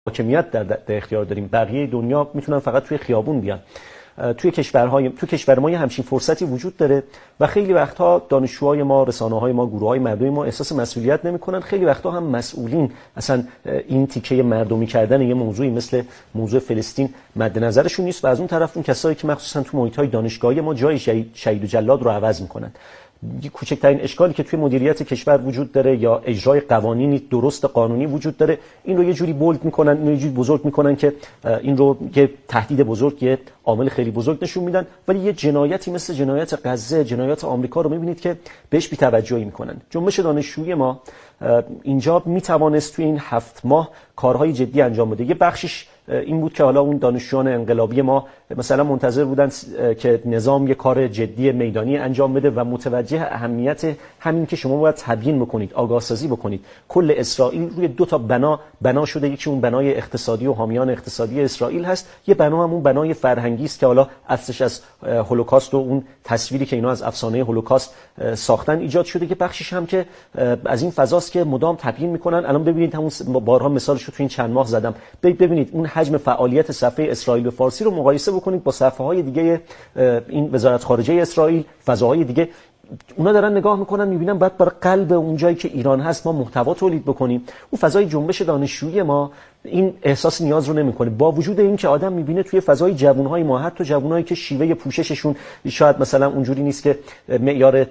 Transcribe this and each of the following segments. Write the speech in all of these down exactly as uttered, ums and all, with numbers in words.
حاکمیت در, در اختیار داریم. بقیه دنیا میتونن فقط توی خیابون بیان. توی کشورهای تو کشور ما همچین فرصتی وجود داره و خیلی وقتها دانشجوهای ما، رسانه‌های ما، گروه‌های مردمی ما احساس مسئولیت نمی‌کنن. خیلی وقتها هم مسئولین اصلا این تیکه مردمی کردن یه موضوعی مثل موضوع فلسطین مد نظرشون نیست و از اون طرف اون کسایی که مخصوصا تو محیط‌های دانشگاهی ما جای شهید و جلاد رو عوض می‌کنن. کوچکترین اشکالی که توی مدیریت کشور وجود داره یا اجرای قوانینی درست قانونی وجود داره، این رو یه جوری بولد میکنن، اینو یه جوری بزرگ میکنن که این رو یه تهدید بزرگ، یه عامل خیلی بزرگ نشون میدن، ولی یه جنایتی مثل جنایت غزه، جنایت آمریکا رو میبینید که بهش بی‌توجهی میکنن. جنبش دانشجویی ما اینجا میتوانست توی این هفت ماه کارهای جدی انجام بده. یه بخشش این بود که حالا اون دانشجویان انقلابی ما مثلا منتظر بودن که نظام یه کار جدی میدانی انجام بده و متوجه اهمیت همین که شما باید تبیین بکنید، آگاه سازی بکنید. کل اسرائیل روی دو تا بنا بنا شده، یکی اون بنای اقتصادی و حامیان اقتصادی اسرائیل هست، یه بنا هم اون بنای فرهنگی است که حالا اصلش از هولوکاست و اون تصویری که اینا از افسانه هولوکاست ساختن ایجاد شده، که بخشش هم که از این فضاست که مدام تبیین میکنن. الان ببینید همون بارها مثالش رو تو این چند ماه زدم، ببینید اون حجم فعالیت صفحه اسرائیل به فارسی رو مقایسه بکنید با صفحه‌های دیگه این وزارت خارجه اسرائیل، فضاهای دیگه. اونا دارن نگاه میکنن میبینن باید برای قلب اون جایی که ایران هست ما محتوا تولید بکنیم. اون فضای جنبش دانشجویی ما این احساس نیاز رو نمیکنه، با وجود این که آدم میبینه توی فضای جوانهای ما، حتی جوانهایی که شیوه پوشششون شاید مثلا اونجوری نیست که معیار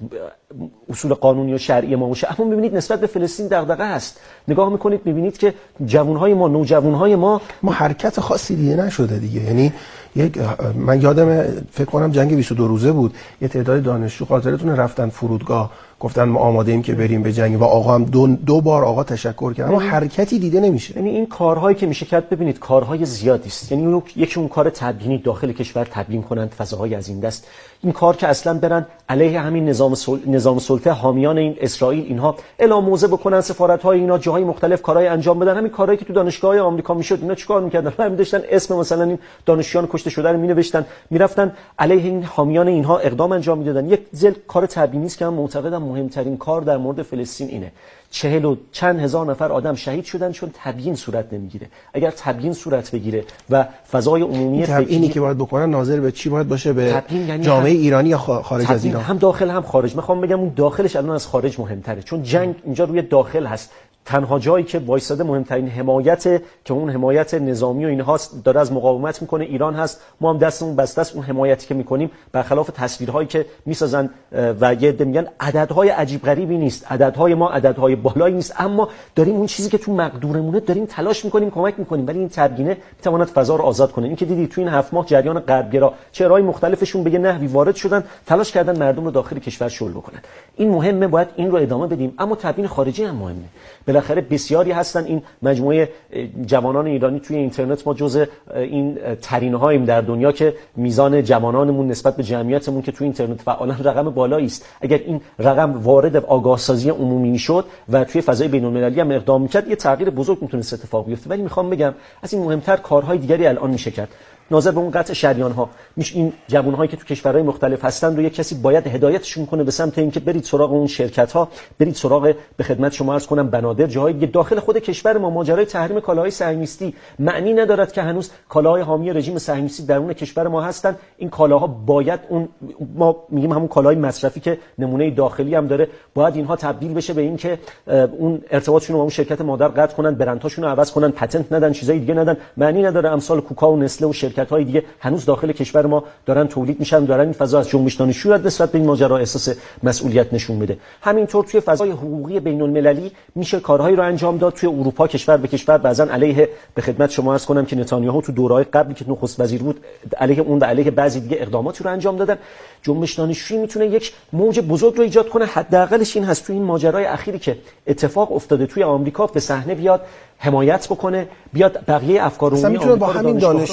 اصول قانونی و شرعی ما باشه، اما میبینید نسبت به فلسطین دغدغه هست. نگاه میکنید میبینید که جوانهای ما، نوجوانهای ما ما حرکت خاصی دیگه نشده دیگه. یعنی یک من یادم فکر کنم جنگ بیست و دو روزه بود، یه تعداد دانشجو خاطرتونه رفتن فرودگاه گفتن ما آماده ایم که بریم به جنگ و آقا هم دو, دو بار آقا تشکر کرد، اما حرکتی دیده نمیشه. یعنی این کارهایی که میشه کرد، ببینید کارهای زیادی است. یعنی اون یکی اون کار تبیینی داخل کشور تبیین کنند فضاهای از این دست، این کار که اصلا برن علیه همین نظام سل... نظام سلطه حامیان این اسرائیل اینها اعلام موضع بکنن، سفارت‌های اینا جاهای مختلف کارهای انجام بدن. همین کارهایی که تو دانشگاه‌های آمریکا میشد، اینا چیکار میکردن؟ همین داشتن اسم مثلا این دانشجویان کشته شده رو مینوشتن، میرفتن علیه این حامیان اینها اقدام انجام میدادن. یک ذل کار تبیینی است که من معتقدم مهمترین کار در مورد فلسطین اینه. چهل و چند هزار نفر آدم شهید شدن چون تبیین صورت نمیگیره. اگر تبیین صورت بگیره و فضای عمومی تبیینی که باید بکنن ناظر به چی باید باشه؟ به یعنی جامعه ایرانی یا خارج از ایران؟ هم داخل هم خارج. میخوام بگم اون داخلش الان از خارج مهمتره، چون جنگ اینجا روی داخل هست. تنها جایی که وایساده مهمترین حمایت که اون حمایت نظامی و اینهاست داره از مقاومت میکنه ایران هست. ما هم دستمون بسته است. اون حمایتی که میکنیم برخلاف تصویرهایی که میسازن و یه عده میگن عددهای عجیب غریبی نیست، عددهای ما عددهای بالایی نیست، اما داریم اون چیزی که تو مقدورمونه داریم تلاش میکنیم، کمک میکنیم، ولی این تبیینه میتواند فضا رو آزاد کنه. این که دیدید تو این هفت ماه جریان غربگرا چهره‌های مختلفشون به یه نحوی وارد شدن، تلاش کردن مردم رو داخل کشور شل بکنن. این مهمه، باید این رو ادامه بدیم. اما تبیین خارجی هم مهمه. بالاخره بسیاری هستن این مجموعه جوانان ایرانی توی اینترنت، ما جزء این ترینهاییم در دنیا که میزان جوانانمون نسبت به جمعیتمون که توی اینترنت فعالن رقم بالایی است. اگر این رقم وارد آگاه سازی عمومی میشد و توی فضای بین‌المللی هم اقدام میکرد، یه تغییر بزرگ میتونست اتفاق بیفته. ولی میخوام بگم از این مهمتر کارهای دیگری الان میشه کرد. ناظر به اون قطع شریان ها، میش این جوانهایی که تو کشورهای مختلف هستن رو یک کسی باید هدایتشون کنه به سمت اینکه برید سراغ اون شرکت ها، برید سراغ به خدمت شما عرض کنم بنادر، جاهای دیگه داخل خود کشور ما. ماجرای تحریم کالاهای صهیونیستی معنی ندارد که هنوز کالاهای حامی رژیم صهیونیستی درون کشور ما هستن. این کالاها باید اون ما میگیم همون کالاهای مصرفی که نمونه داخلی هم داره، باید اینها تبدیل بشه به این که اون ارتباطشون با اون شرکت مادر قطع کنن، برندهاشون رو عوض کنن، پتنت ندن، چیزای دیگه ندن. معنی نداره امثال کوکا و نسله و شرکت‌های دیگه هنوز داخل کشور ما دارن تولید میشن، دارن این فضا از جنبش دانشجویی نسبت به این ماجرا احساس مسئولیت نشون بده. همینطور توی فضای حقوقی بین‌المللی میشه کارهایی رو انجام داد. توی اروپا کشور به کشور بعضن علیه به خدمت شما عرض کنم که نتانیاهو تو دوره‌های قبلی که نخست وزیر بود علیه اون و علیه بعضی دیگه اقداماتی رو انجام دادن. جنبش دانشجویی میتونه یک موج بزرگ رو ایجاد کنه. حداقلش این هست توی این ماجرای اخیری که اتفاق افتاده توی آمریکا به صحنه بیاد، حمایت بکنه، بیاد بقیه افکار عمومی آمریکا با همین دانشجوها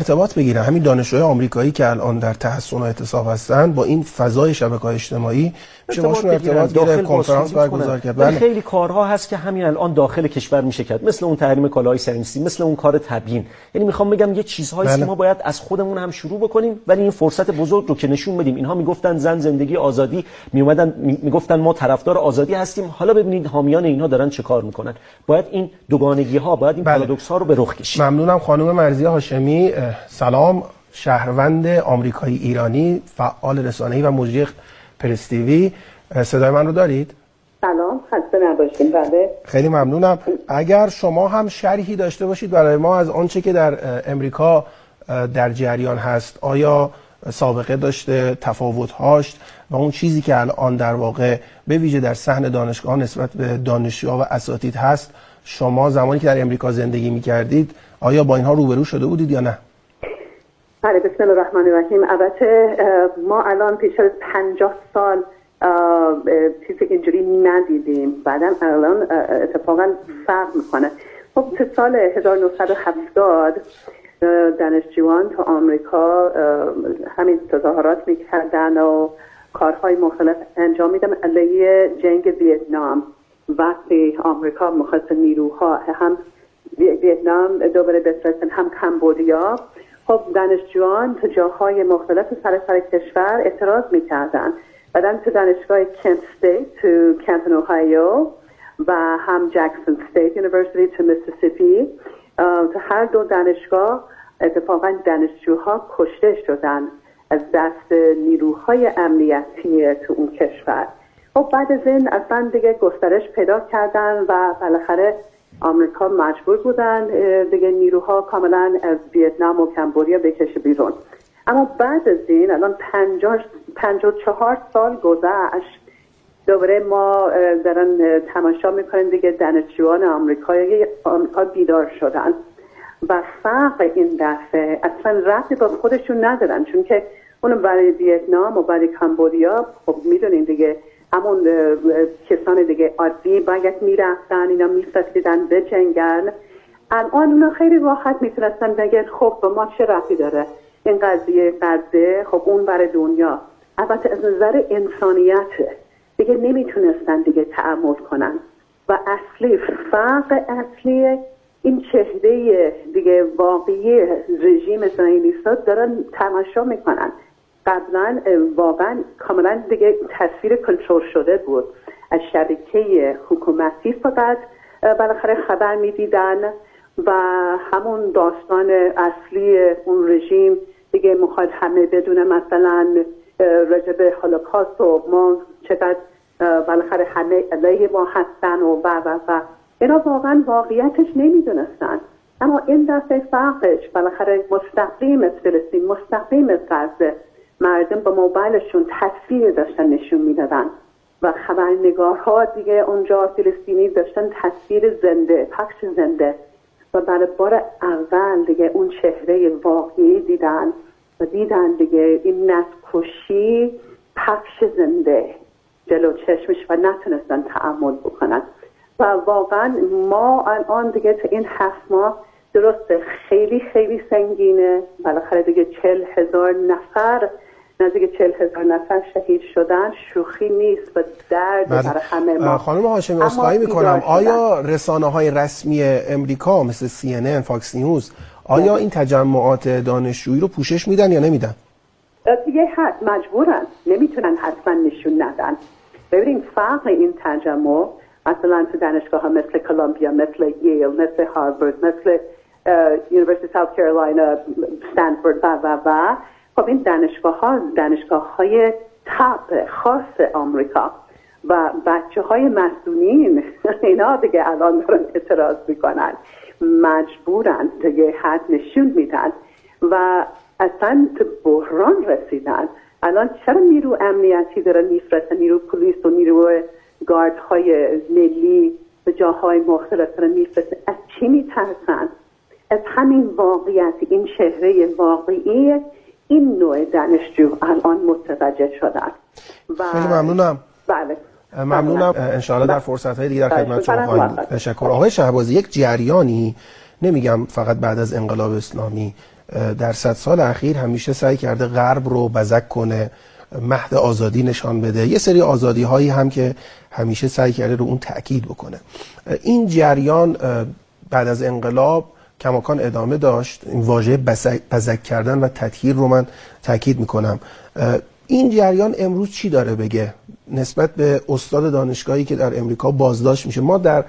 ارتباط بگیرن. همین دانشجوهای آمریکایی که الان در تحصن و اعتصاب هستن با این فضای شبکه‌های اجتماعی میشه باشون ارتباط گرفت، کنفرانس برگزار کرد. بله. خیلی کارها هست که همین الان داخل کشور میشه کرد، مثل اون تحریم کالاهای صنعتی، مثل اون کار تبیین. یعنی میخوام بگم یه چیزهایی بله. که ما باید از خودمون هم شروع بکنیم، ولی این فرصت بزرگ رو که نشون بدیم. اینها میگفتن زن، زندگی، آزادی، میومدن میگفتن ما طرفدار آزادی هستیم. حالا ببینید حامیان اینها دارن چه کار میکنن. باید این دوگانگی ها، باید این بله. پارادوکس ها رو به رخ کشید. ممنونم خانم مرضیه هاشمی. سلام، شهروند آمریکایی ایرانی، فعال رسانه‌ای و مجری پرس تیوی. صدای من رو دارید؟ سلام، خسته نباشید. بله خیلی ممنونم. اگر شما هم شرحی داشته باشید برای ما از آنچه که در امریکا در جریان هست، آیا سابقه داشته، تفاوت‌هاش و اون چیزی که الان در واقع به ویژه در صحن دانشگاه نسبت به دانشجوها و اساتید هست، شما زمانی که در امریکا زندگی می‌کردید آیا با اینها روبرو شده بودید یا نه؟ بله، بسم الله الرحمن الرحیم. البته ما الان پیش از پنجاه سال چیزی اینجوری ندیدیم، بعدم الان اتفاقا فرق میکنه. خب تو سال هزار و نهصد و هفتاد دانشجویان تو آمریکا همین تظاهرات میکردن و کارهای مختلف انجام میدن علیه جنگ ویتنام. وقتی آمریکا مخصوص نیروها هم ویتنام دوباره بفرستن، هم کمبودیا، خب دانشجویان تو جاهای مختلف سر سر کشور اعتراض میکردن. بعدن تو دانشگاه کنت استیت تو کنتون اوهایو و هم جکسون استیت یونیورسیتی تو میسیسیپی، تو هر دو دانشگاه اتفاقا دانشجوها کشته شدن از دست نیروهای امنیتی تو اون کشور. خب بعد از این اصلا دیگه گسترش پیدا کردن و بالاخره آمریکا مجبور بودن دیگه نیروها کاملا از ویتنام و کمبودیا بکشه بیرون. اما بعد از این الان پنجاه و چهار سال گذشت، دوباره ما دارن تماشا میکنیم دیگه دانشجویان آمریکایی آمریکا بیدار شدن و فرق این دفعه اصلا ربطی با خودشون ندارن، چون که اون برای ویتنام و برای کمبودیا خب میدونین دیگه همون کسان دیگه عادی باید میرفتن، اینا میفرستیدن به جنگن. الان اونا خیلی راحت میتونستن بگن خب به ما چه ربطی داره این قضیه قضیه، خب اون برای دنیا. البته از نظر انسانیت دیگه نمیتونستن دیگه تعامل کنن و اصلی فرق اصلی این چهره دیگه واقعی رژیم صهیونیست دارن تماشا میکنن. قبلا واقعا کاملا دیگه تصویر کنترل شده بود، از شبکه حکومتی فقط بالاخره خبر میدیدن و همون داستان اصلی اون رژیم دیگه میخواد همه بدونه، مثلا راجع به هولوکاست و ما چقدر بالاخره همه علیه ما هستن و و و و اینا واقعا واقعیتش نمیدونستن. اما این دفعه فرقش بالاخره مستقیم از فلسطین، مستقیم از غزه، مردم با موبایلشون تصویر داشتن نشون میدادن و خبرنگارها دیگه اونجا فلسطینی داشتن تصویر زنده، پخش زنده و برای بار اول دیگه اون چهره واقعی دیدن و دیدن دیگه این نسل پخش زنده جلو چشمش و نتونستن تعامل بکنن. و واقعا ما الان دیگه تا این هفت ماه درسته خیلی خیلی سنگینه، بالاخره دیگه چل هزار نفر نزدیک چل هزار نفر شهید شدن، شوخی نیست و درد برای همه ما. خانم هاشمی عذرخواهی میکنم، آیا رسانه های رسمی امریکا مثل سی ان ان، فاکس نیوز، آیا این تجمعات دانشجویی رو پوشش میدن یا نمیدن؟ دیگه حد مجبورن، نمیتونن حتما نشون ندن. ببینید فرق این تجمع مثلا تو دانشگاه ها مثل کلمبیا، مثل ییل، مثل هاروارد، مثل یونیورسیتی ساوت کارولاینا، استنفورد و و و خب این دانشگاه ها دانشگاه های تاپ خاص آمریکا و بچه های مسئولین اینا دیگه الان دارن اعتراض میکنن، مجبورن دیگه حد نشون میدن و اصلا تو بحران رسیدن. الان چرا نیرو امنیتی دارن میفرستن، نیرو پلیس و نیرو گارد های ملی به جاهای مختلف دارن میفرستن؟ از چی میترسن؟ از همین واقعیت، این چهره واقعی این نوع دانشجو الان متوجه شدن. خیلی ممنونم. بله ممنونم. انشاءالله در فرصت‌های دیگر در خدمت شما خواهیم. تشکر. آقای شهبازی، یک جریانی، نمیگم فقط بعد از انقلاب اسلامی، در صد سال اخیر همیشه سعی کرده غرب رو بزک کنه، مهد آزادی نشان بده، یه سری آزادی هایی هم که همیشه سعی کرده رو اون تأکید بکنه. این جریان بعد از انقلاب کماکان ادامه داشت. این واژه بزک کردن و تطهیر رو من تأکید میکنم. این جریان امروز چی داره بگه نسبت به استاد دانشگاهی که در امریکا بازداشت میشه؟ ما در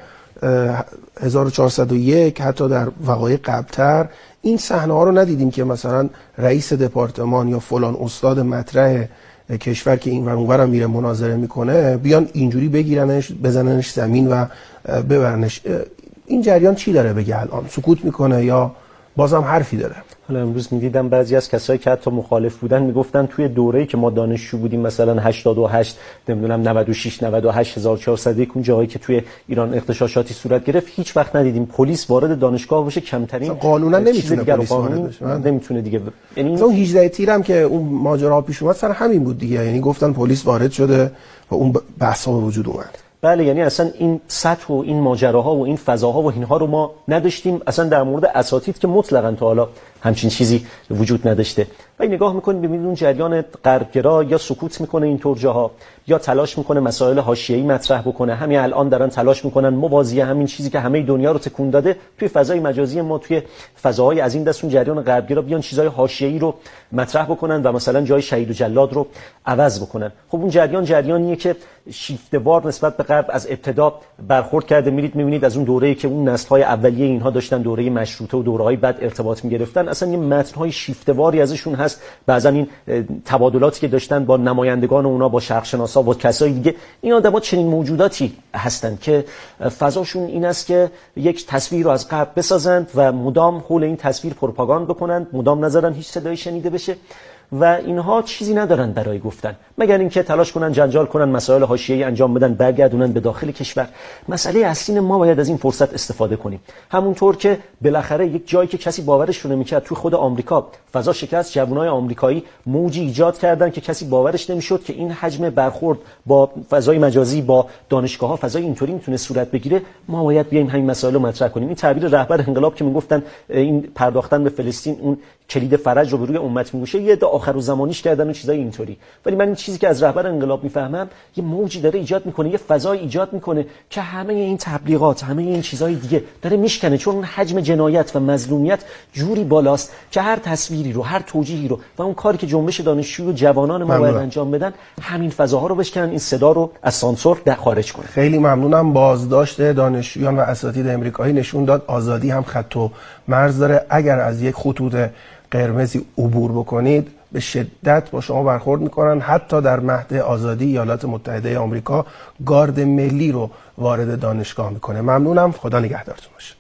هزار و چهارصد و یک حتی در وقایع قبلتر این صحنه ها رو ندیدیم که مثلا رئیس دپارتمان یا فلان استاد مطرح کشور که این ور اون ور میره مناظره میکنه بیان اینجوری بگیرنش، بزننش زمین و ببرنش. این جریان چی داره بگه الان؟ سکوت میکنه یا بازم حرفی داره؟ حالا امروز میدیدم بعضی از کسایی که حتی مخالف بودن میگفتن توی دوره‌ای که ما دانشجو بودیم مثلا هشتاد و هشت نمیدونم نود و شش نود و هشت هزار و چهارصد و یک اون جایی که توی ایران اغتشاشاتی صورت گرفت هیچ وقت ندیدیم پلیس وارد دانشگاه بشه. کمترین قانونا نمیتونه پلیس وارد بشه، نمیتونه دیگه. یعنی اون هجده تیر هم که اون ماجرا پیش اومد سر همین بود دیگه، یعنی گفتن پلیس وارد شده و اون بحثا به وجود اومد. بله، یعنی اصلا این سطح و این ماجراها و این فضاها و اینها رو ما نداشتیم. اصلا در مورد اساتید که مطلقاً تا حالا همچین چیزی وجود نداشته. و این نگاه میکنید ببینید اون جریان غربگرا یا سکوت میکنه اینطور جاها یا تلاش میکنه مسائل حاشیه‌ای مطرح بکنه. همین الان دارن تلاش میکنن موازی همین چیزی که همه دنیا رو تکون داده توی فضای مجازی ما، توی فضاهای از این دست اون جریان غربگرا بیان چیزای حاشیه‌ای رو مطرح بکنن و مثلا جای شهید و جلاد رو عوض بکنن. خب اون جریان جریانیه که شیفته‌وار نسبت به غرب از ابتدا برخورد کرده. میرید میبینید از اون دوره‌ای که اون نسل‌های اولیه اینها داشتن دوره مشروطه و دوره‌های بعد ارتباط می‌گرفتن، اصلا یه متن‌های شیفته‌واری ازشون هست. بعضن این تبادلاتی که داشتن با نمایندگان اونا، با شرق‌شناسا و کسای دیگه، این آدم‌ها چنین موجوداتی هستن که فضاشون این است که یک تصویر رو از غرب بسازند و مدام حول این تصویر پروپاگاند بکنند، مدام نذارن هیچ صدایی شنیده بشه و اینها چیزی ندارن برای گفتن مگر اینکه تلاش کنن جنجال کنن، مسائل حاشیه‌ای انجام بدن، برگردونن به داخل کشور. مسئله اصلی ما باید از این فرصت استفاده کنیم. همونطور که بالاخره یک جایی که کسی باورش رو نمی‌کرد توی خود آمریکا فضا شکست، جوانای آمریکایی موجی ایجاد کردن که کسی باورش نمی‌شد که این حجم برخورد با فضای مجازی، با دانشگاه‌ها، فضای اینطوری میتونه صورت بگیره. ما باید بیایم همین مسائل رو مطرح کنیم. این تعبیر رهبر انقلاب که میگفتن این پرداختن به فلسطین اون کلید فرج رو به روی امت میگوشه، یه آخرالزمانیش کردن و چیزای اینطوری. ولی من این چیزی که از رهبر انقلاب میفهمم یه موجی داره ایجاد میکنه، یه فضای ایجاد میکنه که همه این تبلیغات، همه این چیزای دیگه داره میشکنه، چون اون حجم جنایت و مظلومیت جوری بالاست که هر تصویری رو، هر توجیهی رو و اون کاری که جنبش دانشجو و جوانان ما باید انجام بدن، همین فضاها رو بشکنن، این صدا رو از سانسور در خارج کنه. خیلی ممنونم. بازداشت دانشجویان و اساتید امریکایی نشون داد آزادی هم خط و مرز داره. اگر از یک خطوط قرمزی عبور بکنید به شدت با شما برخورد میکنن. حتی در مهد آزادی ایالات متحده آمریکا گارد ملی رو وارد دانشگاه میکنه. ممنونم. خدا نگهدارتون باشه.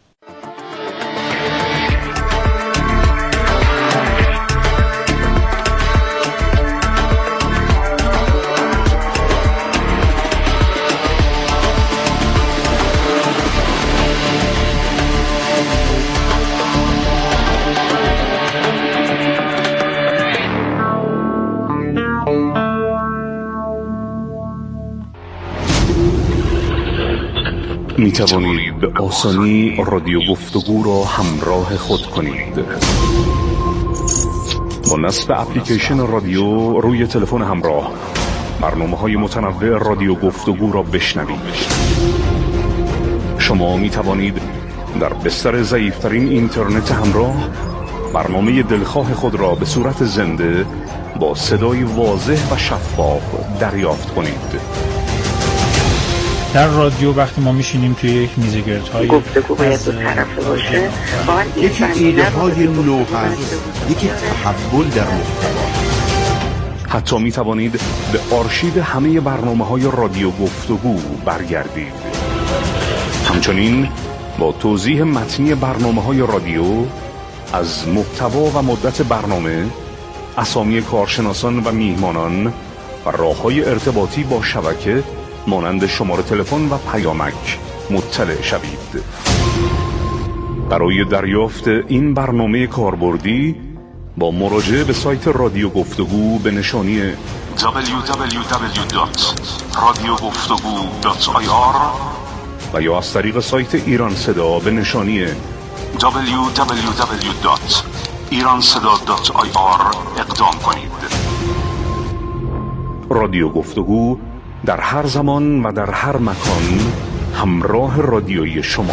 می توانید به آسانی رادیو گفتگو را همراه خود کنید. با نصب اپلیکیشن رادیو روی تلفن همراه برنامه‌های متنوع رادیو گفتگو را بشنوید. شما می توانید در بستر ضعیف‌ترین اینترنت همراه برنامه دلخواه خود را به صورت زنده با صدای واضح و شفاف دریافت کنید. در رادیو وقتی ما میشینیم توی یک میز گردهای گفتگو باید دو طرفه باشه، یکی ایده های نو هست، یکی تحول در محتوا. حتی می توانید به آرشیو همه برنامه های رادیو گفتگو برگردید. همچنین با توضیح متنی برنامه های رادیو از محتوا و مدت برنامه، اسامی کارشناسان و میهمانان و راه‌های ارتباطی با شبکه مانند شماره تلفن و پیامک مطلع شوید. برای دریافت این برنامه کاربردی با مراجعه به سایت رادیو گفتگو به نشانی دبلیو دبلیو دبلیو دات رادیو گفتگو دات آی آر و یا از طریق سایت ایران صدا به نشانی دبلیو دبلیو دبلیو دات ایران صدا دات آی آر اقدام کنید. رادیو گفتگو در هر زمان و در هر مکان همراه رادیوی شما.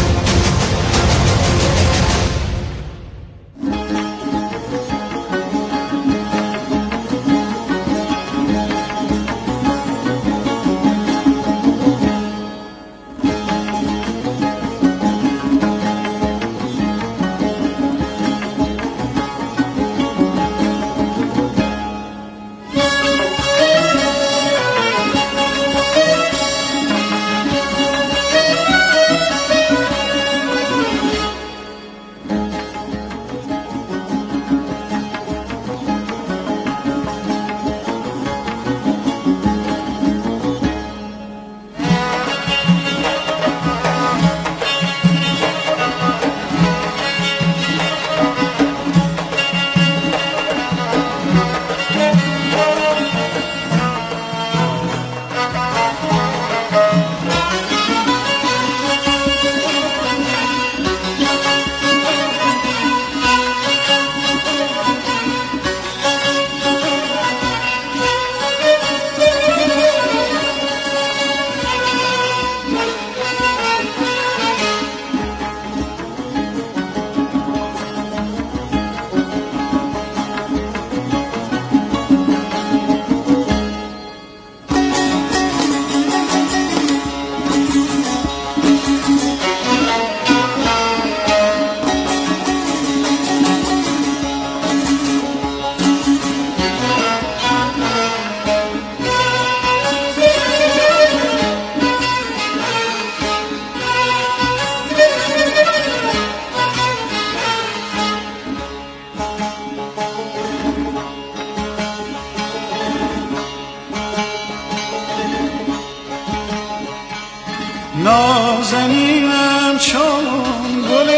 نازنینم چون گل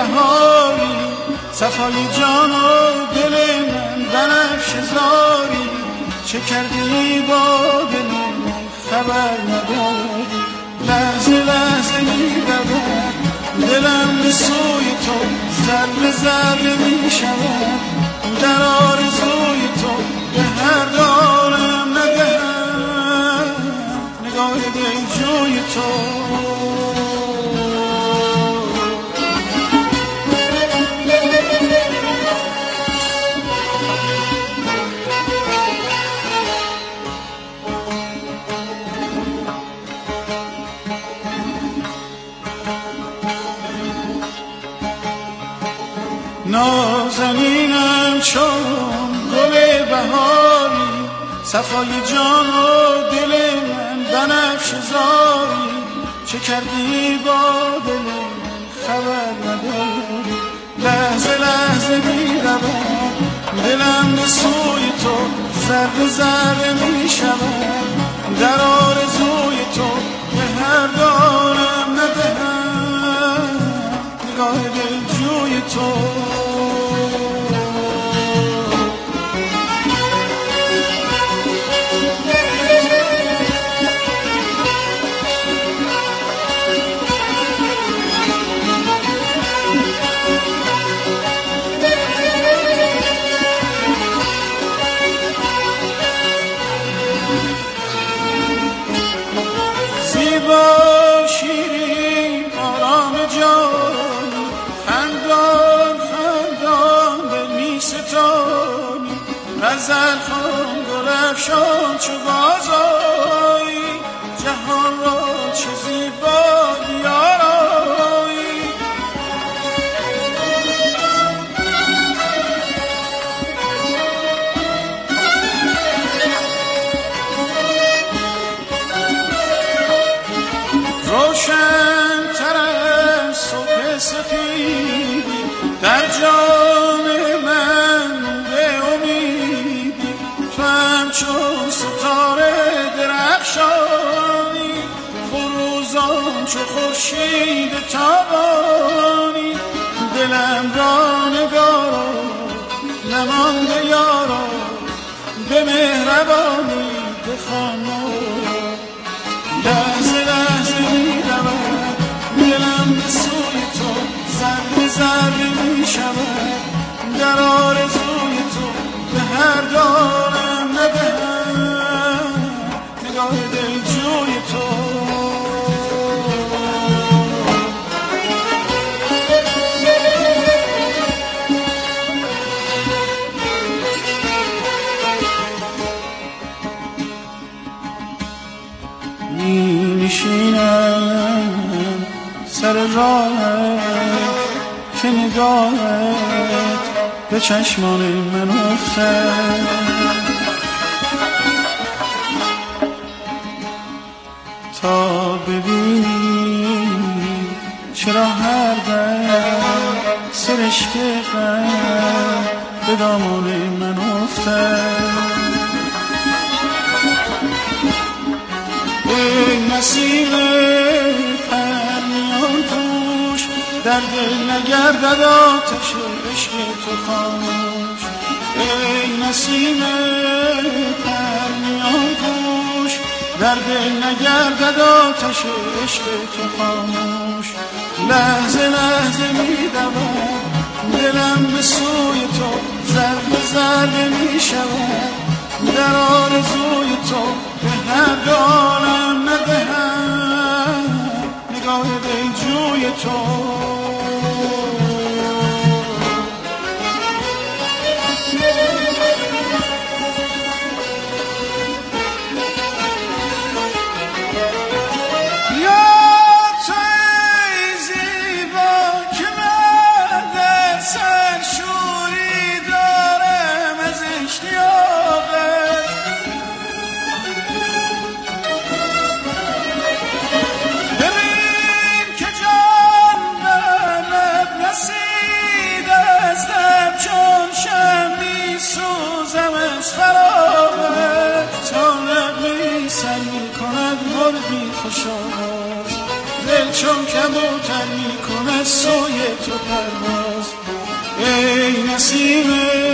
بهاری، صفای جان و دل من بنفشه زاری، چه کردی با دل من خبر نداری، لحظه لحظه می‌دود دلم به سوی تو، ذره ذره می‌شود در آرزوی تو، به هر دارم ندهم نگاه دلجوی تو. نازنینم چون گل بهاری، صفای جان و دل من بنفشه زاری، چه کردی با دل من خبر نداری، لحظه لحظه می‌روم دلم به سوی تو، ذره ذره می‌شود در آرزوی تو، به هر دارم ندهم نگاه دلجوی تو. غزل خان گل افشان چو بازایی، جهان را چه زیبایی آرایی، روشن تر از صبح سفیدی در جان چون ستاره درخشانی، فروزان چو خورشید تابانی، دلم را نگارا نمانده یارا، به مهربانی بخوانم، لحظه لحظه می‌رود دلم به سوی تو، ذره ذره می‌شود در آرزوی تو به هر دارم ندهم نگاه دلجوی تو. می نشینم سر راهت که نگاهت به چشمان من افتاد، تا ببینی چرا هر دم سرشک غم به دامان من افتاد. ای نسیم پرنیان پوش در دل نگردد آتش عشق تو خاموش. ای نسیم پرنیان پوش در دل نگردد آتش عشق تو خاموش. لحظه لحظه می دود دلم به سوی تو، ذره ذره می شود در آرزوی تو به هر دارم ندهم نگاه دلجوی تو. دل چون کبوتر می کند سوی تو پرواز. ای نسیم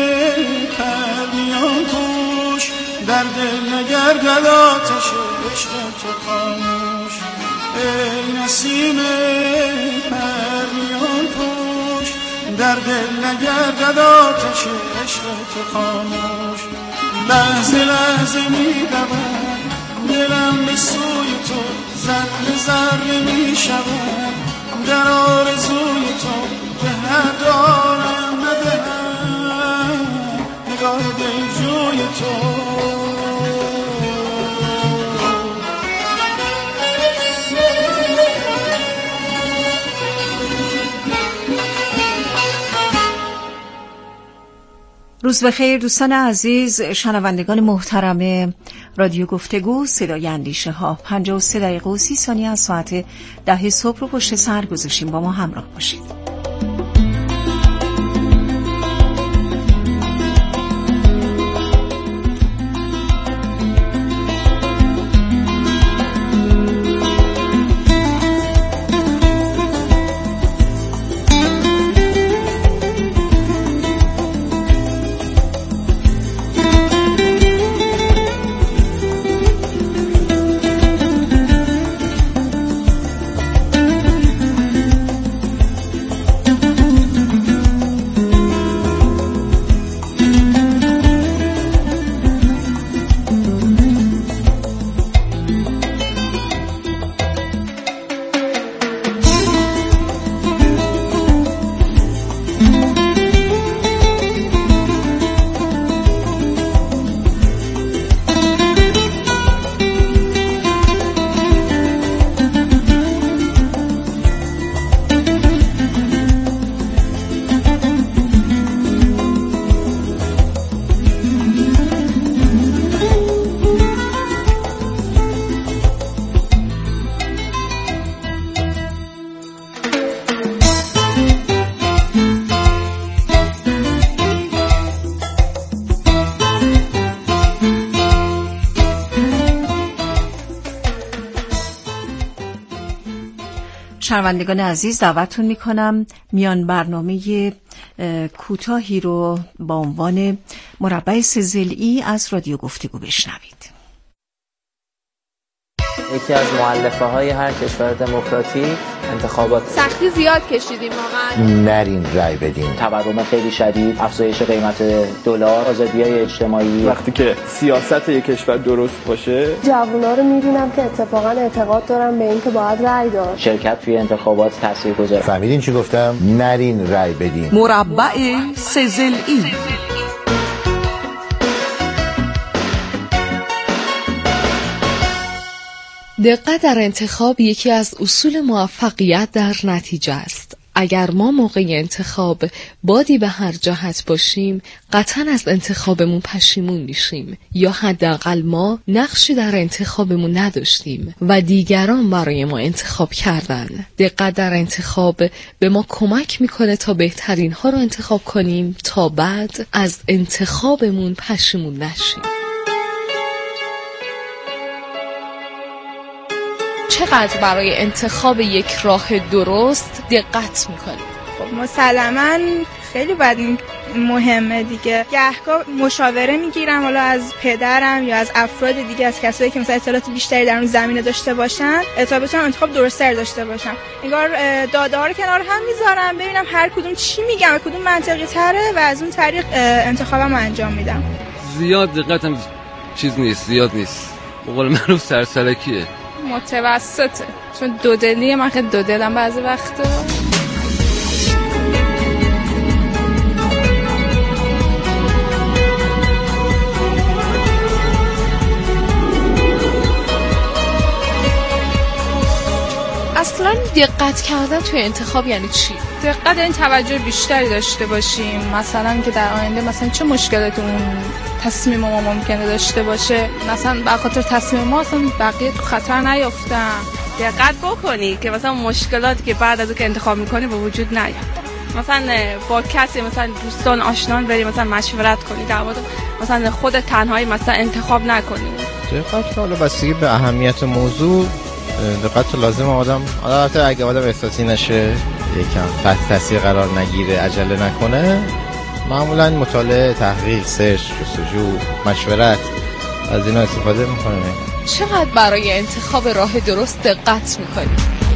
پرنیان پوش در دل نگردد آتش عشق تو خاموش. ای نسیم پرنیان پوش در دل نگردد آتش عشق تو خاموش. لحظه لحظه می دود دلم به سوی تو، ذره ذره می شود در آرزوی تو به هر دارم ندهم نگاه دلجوی تو. روز بخیر دوستان عزیز، شنوندگان محترم رادیو گفتگو صدای اندیشه ها. پنجاه و سه دقیقه و سی ثانیه از ساعت ده صبح رو پشت سر گذاشتیم. با ما همراه باشید. شنوندگان عزیز، دعوتتون میکنم میان برنامه کوتاهی رو با عنوان مربع سه ضلعی از رادیو گفتگو بشنوید. یکی از مؤلفه های هر کشور دموکراتیک انتخابات. سختی زیاد کشیدیم واقعا. نرین رای بدین. تورم خیلی شدید، افزایش قیمت دلار، آزادی‌های اجتماعی. وقتی که سیاست یک کشور درست باشه، جوونا رو می‌بینم که اتفاقا اعتقاد دارن به اینکه باید رای داد. شرکت توی انتخابات تاثیرگذاره. فهمیدین چی گفتم؟ نرین رای بدین. مربع سه‌ضلعی. دقت در انتخاب یکی از اصول موفقیت در نتیجه است. اگر ما موقع انتخاب بادی به هر جهت باشیم، قطعاً از انتخابمون پشیمون میشیم، یا حداقل ما نقشی در انتخابمون نداشتیم و دیگران برای ما انتخاب کردن. دقت در انتخاب به ما کمک میکنه تا بهترین ها رو انتخاب کنیم تا بعد از انتخابمون پشیمون نشیم. چقدر برای انتخاب یک راه درست دقت میکنید؟ خب مسلماً خیلی باید مهمه دیگه. گهگاه مشاوره میگیرم، حالا از پدرم یا از افراد دیگه، از کسایی که مثلا اطلاعات بیشتری در اون زمینه داشته باشن تا بتونم انتخاب درست‌تر داشته باشم. انگار داده‌ها رو کنار هم میذارم ببینم هر کدوم چی میگم و کدوم منطقی تره و از اون طریق انتخابم انجام میدم. زیاد دقتم چیز نیست، زیاد نیست. به قول معروف سرسلکیه. متوسطه، چون دو دلیه. من خیلی دو دلم بعضی وقتا. اصلا دقت کردن توی انتخاب یعنی چی؟ دقت این توجه بیشتری داشته باشیم، مثلا که در آینده مثلا چه مشکلاتی اون تصمیم ما ممکنه داشته باشه، مثلا به خاطر تصمیم ما اصلا بقیه تو خطر نیافتن. دقت بکنی که مثلا مشکلاتی که بعد از اون که انتخاب میکنی به وجود نیاد. مثلا با کسی مثلا دوستان آشنان بری مثلا مشورت کنی، در مورد مثلا خود تنهایی مثلا انتخاب نکنی. دقت حالا بستگی به اهمیت موضوع دقت لازم آدم، البته اگه آدم احساسی نشه، یکم تحت تاثیر قرار نگیره، عجله نکنه، معمولا مطالعه، تحقیق، سرچ، جستجو، مشورت از اینا استفاده میکنه. چقدر برای انتخاب راه درست دقت میکنی؟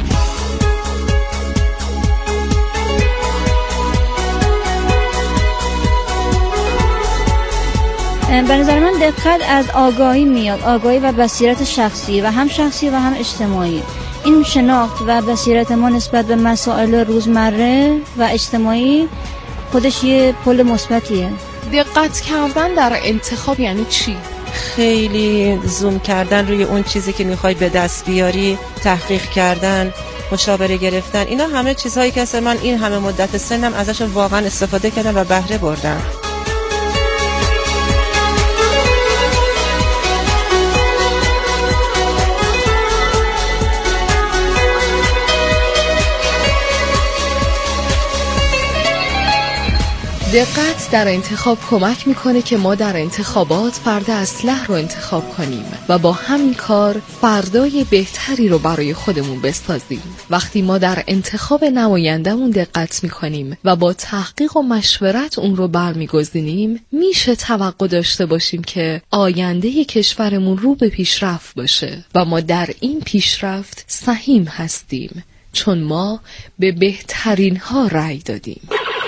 به نظر من دقت از آگاهی میاد، آگاهی و بصیرت شخصی و هم شخصی و هم اجتماعی. این شناخت و بصیرت ما نسبت به مسائل روزمره و اجتماعی خودش یه پل مثبتیه. دقت کردن در انتخاب یعنی چی؟ خیلی زوم کردن روی اون چیزی که میخوای به دست بیاری، تحقیق کردن، مشاوره گرفتن، اینا همه چیزهایی که اصلا من این همه مدت سنم ازش واقعا استفاده کردم و بهره بردم. دقت در انتخاب کمک میکنه که ما در انتخابات فرد اصلح رو انتخاب کنیم و با همین کار فردای بهتری رو برای خودمون بسازیم. وقتی ما در انتخاب نمایندمون دقت میکنیم و با تحقیق و مشورت اون رو برمیگزینیم، میشه توقع داشته باشیم که آینده کشورمون رو به پیشرفت باشه و ما در این پیشرفت سهیم هستیم، چون ما به بهترین ها رأی دادیم.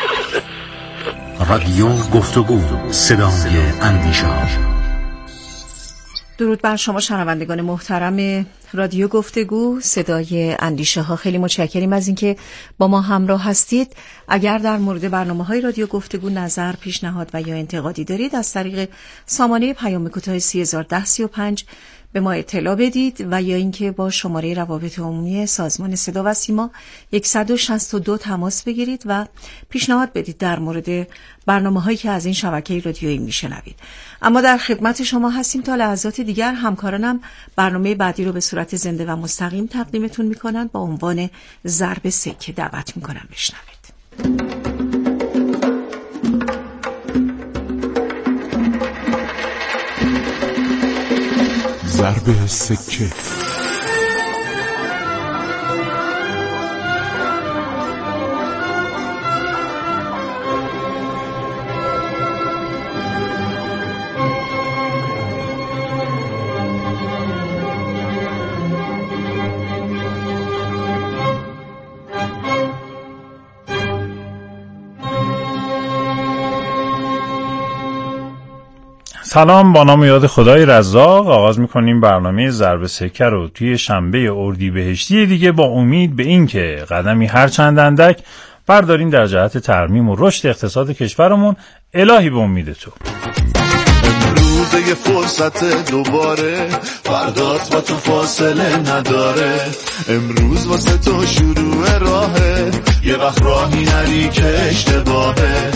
رادیو گفتگو، صدای اندیشه ها. درود بر شما شنوندگان محترم رادیو گفتگو، صدای اندیشه ها. خیلی متشکریم از اینکه با ما همراه هستید. اگر در مورد برنامه‌های رادیو گفتگو نظر، پیشنهاد و یا انتقادی دارید، از طریق سامانه پیام کوتاه سی هزار و ده سی و پنج به ما اطلاع بدید و یا اینکه با شماره روابط عمومی سازمان صدا و سیما صد و شصت و دو تماس بگیرید و پیشنهاد بدید در مورد برنامه‌هایی که از این شبکه رادیویی میشنوید. اما در خدمت شما هستیم تا لحظات دیگر. همکارانم برنامه بعدی رو به صورت زنده و مستقیم تقدیمتون میکنن با عنوان ضرب سکه. دعوت میکنم بشنوید. ضرب سکه. سلام، با نام یاد خدای رزاق آغاز میکنیم برنامه ضرب سکه رو توی شنبه اردیبهشتی دیگه با امید به این که قدمی هر چند اندک برداریم در جهت ترمیم و رشد اقتصاد کشورمون. الهی به امید تو. امروز یه فرصت دوباره، فردات با تو فاصله نداره. امروز واسه تو شروع راهه، یه وقت راهی نری که اشتباهه.